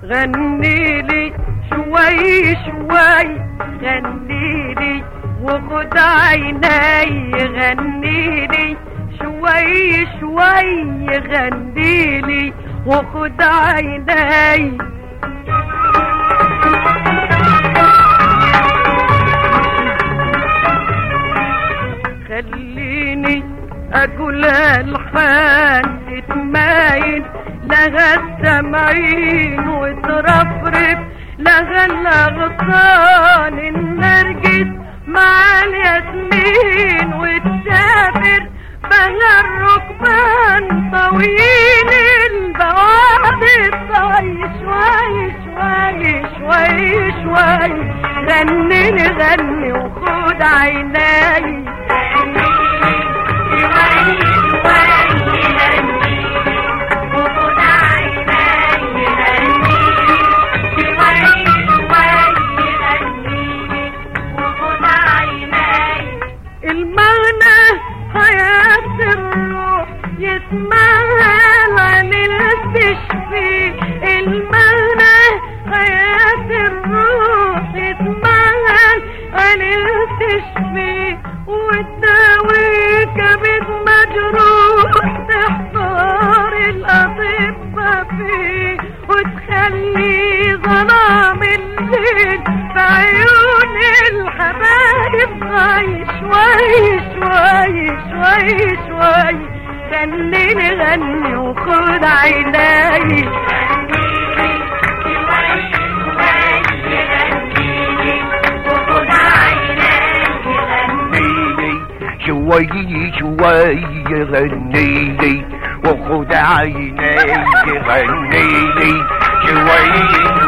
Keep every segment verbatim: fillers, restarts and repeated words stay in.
غنيلي شوي شوي غنيلي وخد عيني غنيلي شوي شوي غنيلي وخد عيني خليني اقول الحان تتمايل لها السمعين وترفرف لها الاغصان النرجس مع الياسمين وتسافر بها الركبان طويل البوادر طوي شوي شوي شوي شوي غني غني وخد عيني يتمهل عن التشفي المعنى حياة الروح يتمهل عن التشفي وتداوي كبد مجروح تحضر الأطباء فيه وتخلي ظلام الليل بعيون الحبايب غاي شوي شوي شوي شوي غني غني وخد عيني شوي شوي غنيلي وخد عيني غنيلي شوي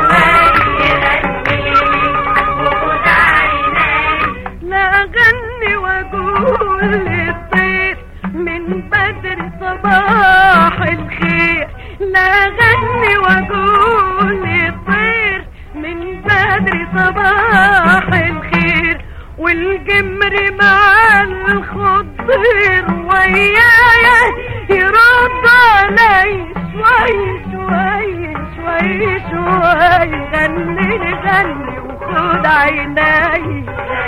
لا غني واقول للطير من بدر صباح الخير لا غني واقول للطير من بدر صباح الخير والجمر مع الخضير ويايا يرد علي شوي شوي شوي شوي غني غني وخد عيني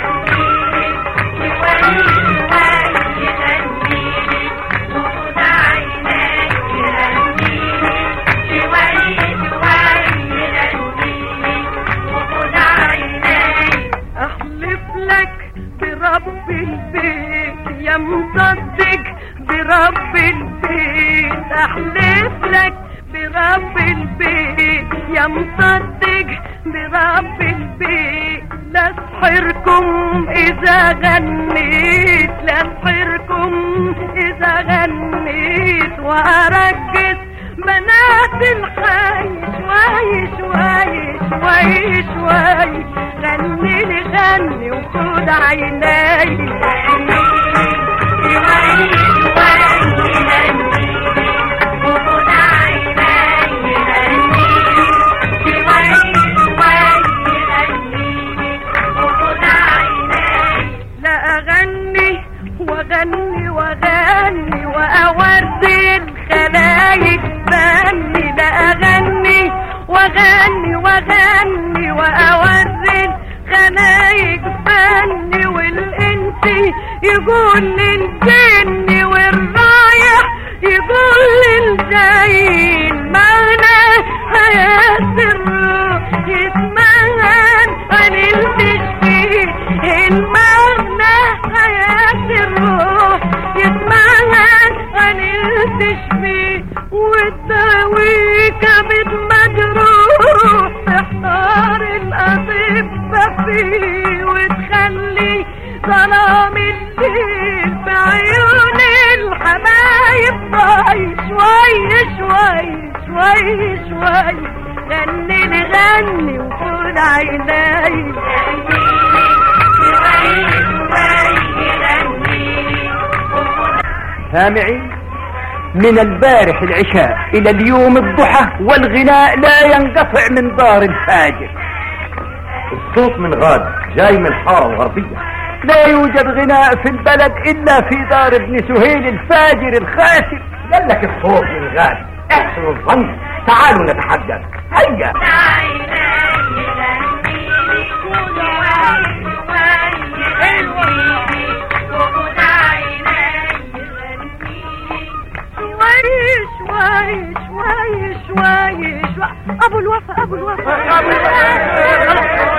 برب البيت يا مصدق برب البيت احلف لك برب البيت يا مصدق برب البيت لا اسحركم اذا غنيت لا اسحركم اذا غنيت واركز بنات الحي شوي شوي شوي شوي غني لي غني وخد عيني لا اغني واغني واغني واوري الخلايق فني لا اغني واغني واغني واوري الخلايق فني والانس يقول للجن والرايح يقول للزين معنى حياة الروح يتمهن عن التشفي المعنى حياة الروح يتمهن عن التشفي وتداوي كبد مجروح تحضر الأطباء فيه وتخلي ظلام الليل بعيون الحبايب ضاي شوي شوي شوي شوي غني لي غني وخد عيني سامعين من البارح العشاء الى اليوم الضحى والغناء لا ينقطع من دار الفاجر. الصوت من غاد جاي من الحارة الغربية. لا يوجد غناء في البلد الا في دار ابن سهيل الفاجر الخاسر. قال لك الصوت من غاد. احسن الظن، تعالوا نتحدث. هيا شوي شوي شوي ابو الوفا ابو الوفا